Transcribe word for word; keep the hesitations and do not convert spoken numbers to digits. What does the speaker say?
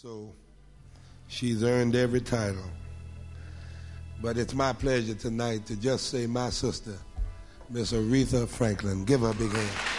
so she's earned every title. But it's my pleasure tonight to just say my sister, Miss Aretha Franklin. Give her a big hand.